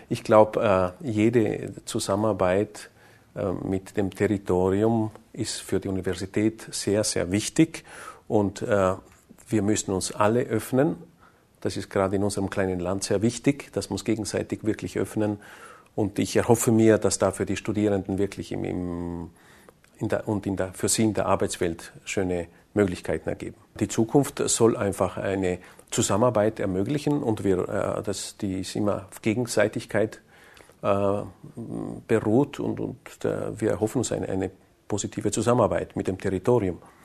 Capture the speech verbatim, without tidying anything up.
Ich glaube, jede Zusammenarbeit mit dem Territorium ist für die Universität sehr, sehr wichtig und wir müssen uns alle öffnen. Das ist gerade in unserem kleinen Land sehr wichtig, dass wir uns gegenseitig wirklich öffnen. Und ich erhoffe mir, dass dafür die Studierenden wirklich im, im, in der, und in der, für sie in der Arbeitswelt schöne Möglichkeiten ergeben. Die Zukunft soll einfach eine Zusammenarbeit ermöglichen und wir, äh, das, die ist immer auf Gegenseitigkeit äh, beruht und, und äh, wir erhoffen uns eine, eine positive Zusammenarbeit mit dem Territorium.